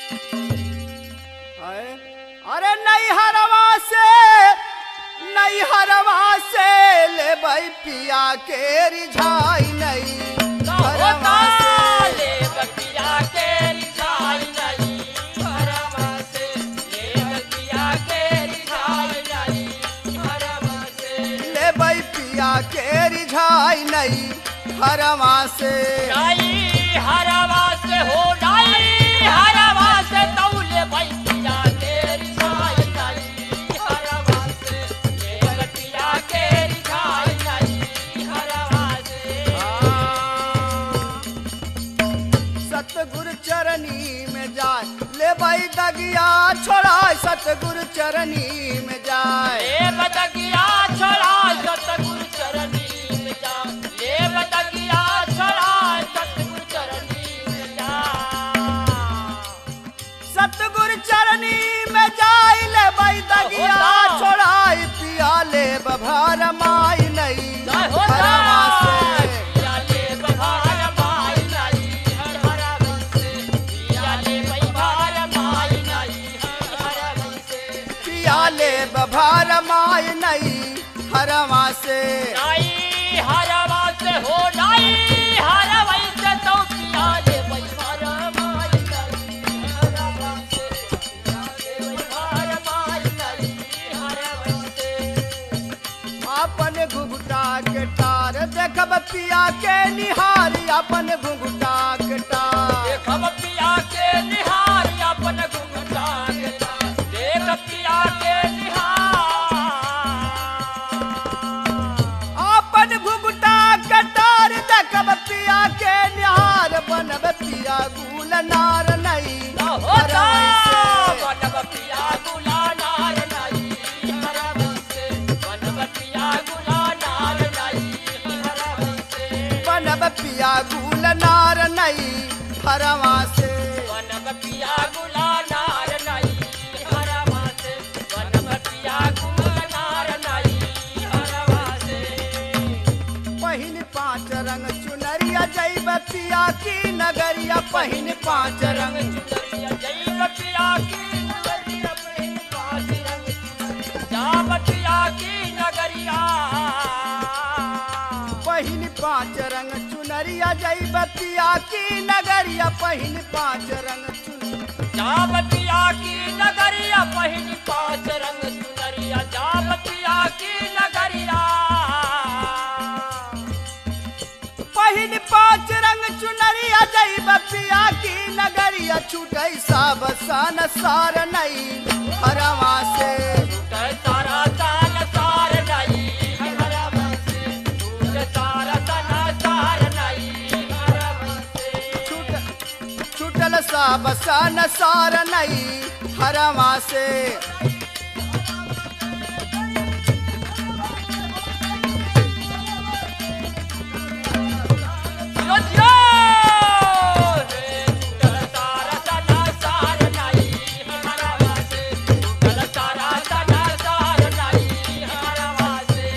अरे नहीं हरवा से ले भाई पिया के रिझाई नहीं हरवा ले पिया के रिझाई नहीं हरवा से ले पिया के रिझाई नहीं हरवा से ले भाई पिया के रिझाई नहीं हरवा से नहीं हरवा से हो नहीं हरवा से तौले भाई पिया के रिझाई नहीं हरवा से ले पिया के रिझाई नहीं हरवा से सतगुरु चरनी में जाए ले भाई दगिया छोड़ा सतगुरु चरनी में जाए ले बदगिया छोड़ा सतगुरु चरनी में जा ले बदगिया छोड़ा सतगुरु चरनी में जा सतगुरु चरनी में जाए ले भाई दगिया छोड़ाई पिया ले बभार माई नहीं हरवा से पिया ले बभार माई नहीं हरवा से पिया ले बभार माई नहीं हरवा से पिया ले बभार माई नहीं हरवा से नहीं हरवा से हो नहीं हरवा से तो पिया ले बभार माई नहीं हरवा से पिया ले बभार माई नहीं हरवा से अपन घुघुटा के टार देखब पिया के निहारी अपन घुघुटा के टार देखब पिया के निहार अपन घुंघटा के तार देख पिया के निहार अपन घुघुटा के टार देखब पिया के निहार बनब पिया गुल नार नहीं होता हरवा से बनब पिया गुला नार नहीं हरवा से बनब पिया गुला नार नहीं हरवा से बनब पिया गुल नार नहीं हरवा से बनब पिया गुला नार नहीं हरवा से बनब पिया गुला नार नहीं हरवा से पहिन पांच रंग चुनरिया जैब पिया की नगरिया पहिन पांच रंग चुनरिया जैब पिया की नगरिया पहिन पांच रंग चुनरिया जाब पिया की नगरिया पहिन पांच रंग चुनरिया जैब पिया की नगरिया पहिन पांच रंग चुनरिया जाब पिया की नगरिया पहिन पांच रंग चुनरिया जाब पिया की नगरिया पहिन पांच रंग चुनरिया जैब पिया की नगरिया छूटै सब सन सार नहीं हरवा से टूटे सारा ताल सार नहीं हरवा से टूटे सारा तना सार नहीं हरवा से छूटल सब सन सार नहीं हरवा से जियो जियो रे टूटल सारा तना सार नहीं हरवा से टूटल सारा तना सार नहीं हरवा से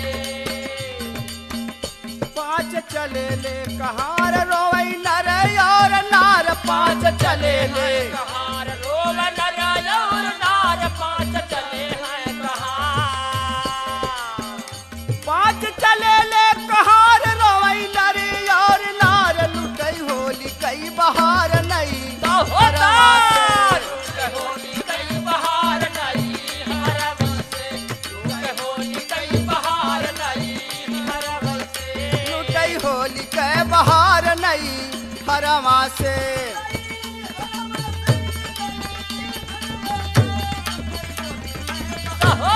पांच चले ले कहार रोवै नर और नार पांच चले ले कहार रोव नर और नार पांच चले हैं कहार पांच चले ले कहार रोवै नर और नार लुटै होली कई बहार नहीं होता हरवा से होली कई बहार नहीं हरवा से होली कई बहार नहीं हरवा से लुटै होली कई बहार नहीं हरवा से हो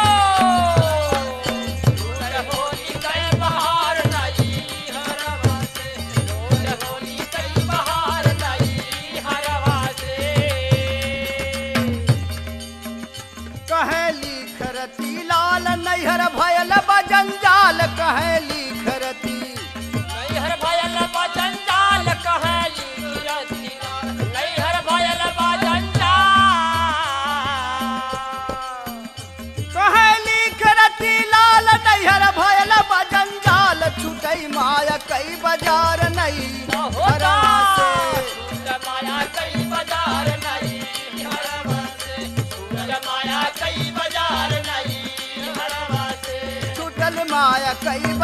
होली कई बहार नहीं हरवा से होली कई बहार नहीं हरवा से कहे लिखरती लाल नैहर भयल बजंजाल कहे लिखरती नैहर भयल बजंजाल कहेली गिरती नैहर भयल बजंजाल कहे लिखरती लाल नैहर भयल बजंजाल छूटै माया कई बाजार नहीं होता हरवा से माया कई बाजार नहीं कई